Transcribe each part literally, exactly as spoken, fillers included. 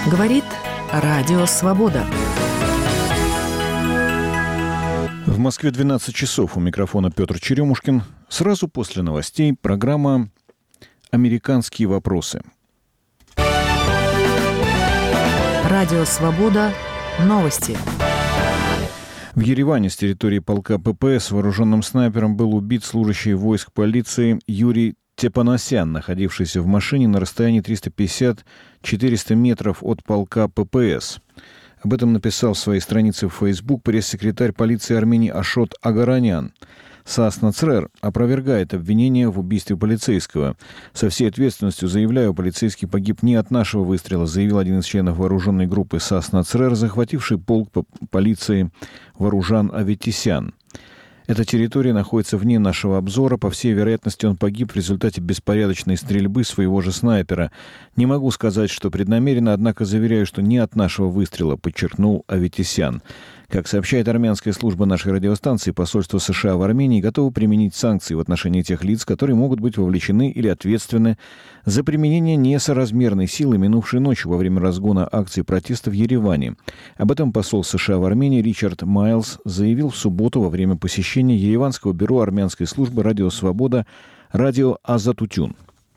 Говорит Радио Свобода. В Москве двенадцать часов. У микрофона Петр Черемушкин. Сразу после новостей программа «Американские вопросы». Радио Свобода. Новости. В Ереване с территории полка ППС вооруженным снайпером был убит служащий войск полиции Юрий Тепаносян, находившийся в машине на расстоянии триста пятьдесят - четыреста метров от полка ППС. Об этом написал в своей странице в Facebook пресс-секретарь полиции Армении Ашот Агаранян. САС «Нацрер» опровергает обвинение в убийстве полицейского. «Со всей ответственностью заявляю, полицейский погиб не от нашего выстрела», заявил один из членов вооруженной группы САС «Нацрер», захвативший полк полиции Варужан Аветисян. Эта территория находится вне нашего обзора. По всей вероятности, он погиб в результате беспорядочной стрельбы своего же снайпера. Не могу сказать, что преднамеренно, однако заверяю, что не от нашего выстрела, подчеркнул Аветисян. Как сообщает армянская служба нашей радиостанции, посольство США в Армении готово применить санкции в отношении тех лиц, которые могут быть вовлечены или ответственны за применение несоразмерной силы минувшей ночью во время разгона акции протеста в Ереване. Об этом посол США в Армении Ричард Майлз заявил в субботу во время посещения Ереванского бюро армянской службы «Радио Свобода» «Радио Азатутюн».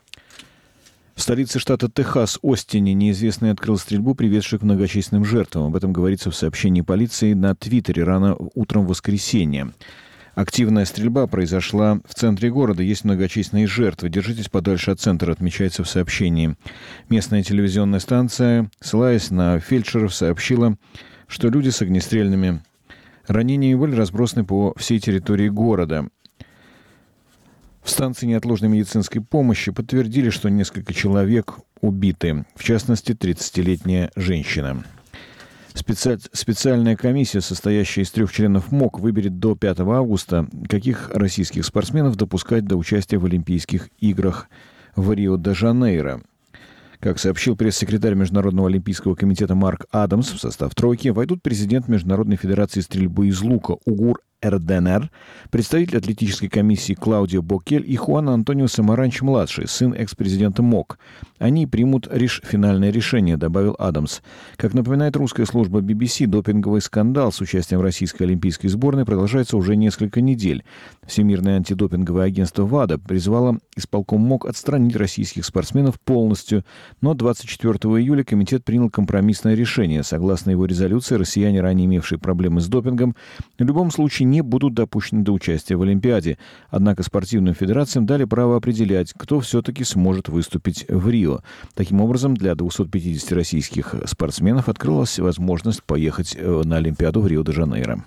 В столице штата Техас, Остине, неизвестный открыл стрельбу, приведшую к многочисленным жертвам. Об этом говорится в сообщении полиции на Твиттере рано утром в воскресенье. Активная стрельба произошла в центре города. Есть многочисленные жертвы. Держитесь подальше от центра, отмечается в сообщении. Местная телевизионная станция, ссылаясь на фельдшеров, сообщила, что люди с огнестрельными ранениями были разбросаны по всей территории города. В станции неотложной медицинской помощи подтвердили, что несколько человек убиты, в частности, тридцатилетняя женщина. Специ... Специальная комиссия, состоящая из трех членов МОК, выберет до пятого августа, каких российских спортсменов допускать до участия в Олимпийских играх в Рио-де-Жанейро. Как сообщил пресс-секретарь Международного олимпийского комитета Марк Адамс, в состав тройки войдут президент Международной федерации стрельбы из лука Угур Эрденер, представитель атлетической комиссии Клаудио Бокель и Хуан Антонио Самаранч-младший, сын экс-президента МОК. Они примут реш... финальное решение, добавил Адамс. Как напоминает русская служба би би си, допинговый скандал с участием российской олимпийской сборной продолжается уже несколько недель. Всемирное антидопинговое агентство ВАДА призвало исполком МОК отстранить российских спортсменов полностью, но двадцать четвёртого июля комитет принял компромиссное решение. Согласно его резолюции, россияне, ранее имевшие проблемы с допингом, в любом случае не будут допущены до участия в Олимпиаде. Однако спортивным федерациям дали право определять, кто все-таки сможет выступить в Рио. Таким образом, для двухсот пятидесяти российских спортсменов открылась возможность поехать на Олимпиаду в Рио-де-Жанейро.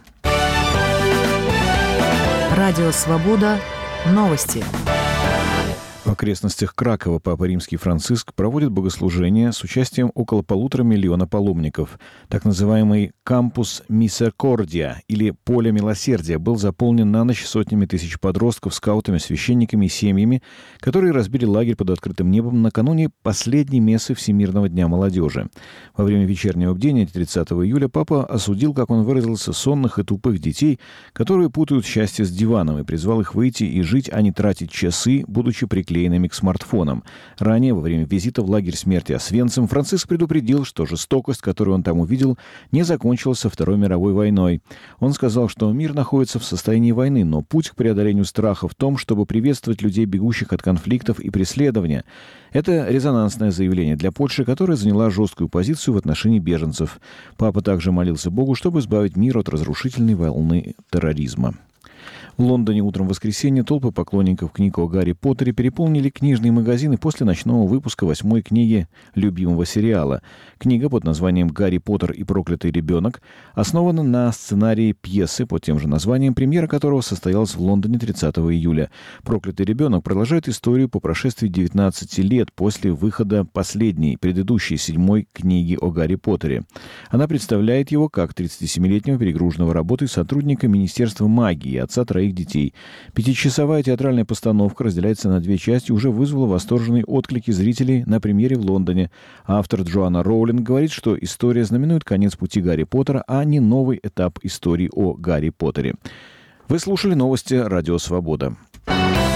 Радио Свобода. Новости. В окрестностях Кракова Папа Римский Франциск проводит богослужение с участием около полутора миллиона паломников. Так называемый «Кампус Мисеркордия» или «Поле милосердия» был заполнен на ночь сотнями тысяч подростков, скаутами, священниками и семьями, которые разбили лагерь под открытым небом накануне последней мессы Всемирного дня молодежи. Во время вечернего бдения тридцатого июля Папа осудил, как он выразился, сонных и тупых детей, которые путают счастье с диваном, и призвал их выйти и жить, а не тратить часы, будучи приклеенными к смартфонам. Ранее, во время визита в лагерь смерти Освенцим, Франциск предупредил, что жестокость, которую он там увидел, не закончилась со Второй мировой войной. Он сказал, что мир находится в состоянии войны, но путь к преодолению страха в том, чтобы приветствовать людей, бегущих от конфликтов и преследования. Это резонансное заявление для Польши, которая заняла жесткую позицию в отношении беженцев. Папа также молился Богу, чтобы избавить мир от разрушительной волны терроризма. В Лондоне утром в воскресенье толпы поклонников книг о Гарри Поттере переполнили книжные магазины после ночного выпуска восьмой книги любимого сериала. Книга под названием «Гарри Поттер и проклятый ребенок» основана на сценарии пьесы под тем же названием, премьера которого состоялась в Лондоне тридцатого июля. «Проклятый ребенок» продолжает историю по прошествии девятнадцати лет после выхода последней, предыдущей седьмой книги о Гарри Поттере. Она представляет его как тридцатисемилетнего перегруженного работой сотрудника Министерства магии и отца троих детей. Пятичасовая театральная постановка разделяется на две части и уже вызвала восторженные отклики зрителей на премьере в Лондоне. Автор Джоанна Роулинг говорит, что история знаменует конец пути Гарри Поттера, а не новый этап истории о Гарри Поттере. Вы слушали новости «Радио Свобода».